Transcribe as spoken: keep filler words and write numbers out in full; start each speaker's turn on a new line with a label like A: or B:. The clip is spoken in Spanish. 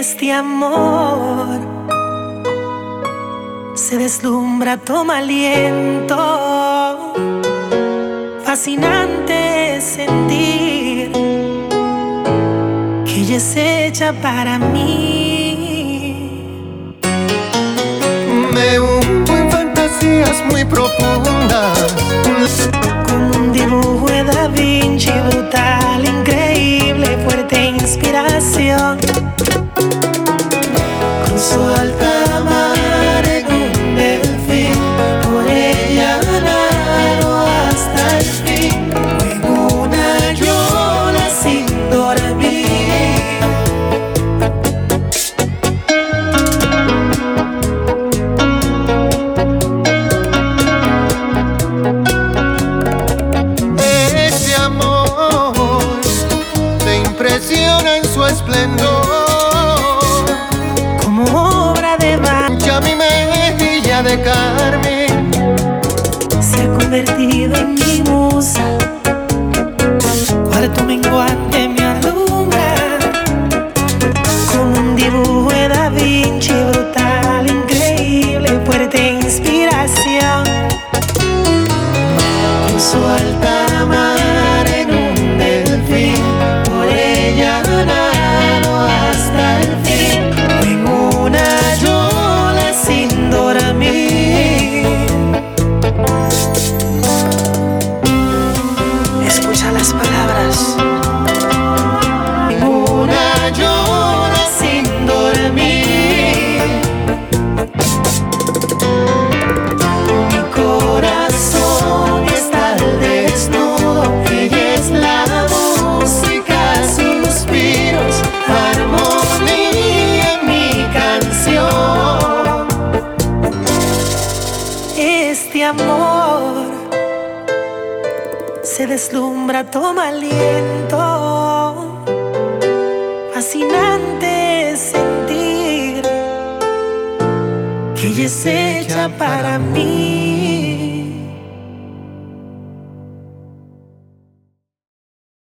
A: Este amor se deslumbra, toma aliento. Fascinante sentir que ella es hecha para mí.
B: Me hundo en fantasías muy profundas,
A: como un dibujo de Da Vinci, brutal, increíble, fuerte inspiración. Cruzó alta mar en un delfín, por ella nado hasta el fin. Fue en una yola sin dormir.
B: ese amor te impresiona en su esplendor. Mi mejilla de carmen
A: se ha convertido en mi musa. Cuarto menguante me alumbra, como un dibujo de Da Vinci, brutal, increíble, fuerte inspiración. Cruzó alta mar en un delfín, por ella nado hasta el fin. En una yola sin dormir. Escucha las palabras. En una yola sin dormir. Mi corazón está al desnudo. Ella es la música, suspiros, armonía en mi canción. Este amor se deslumbra, toma aliento. Fascinante sentir que ella es hecha para mí.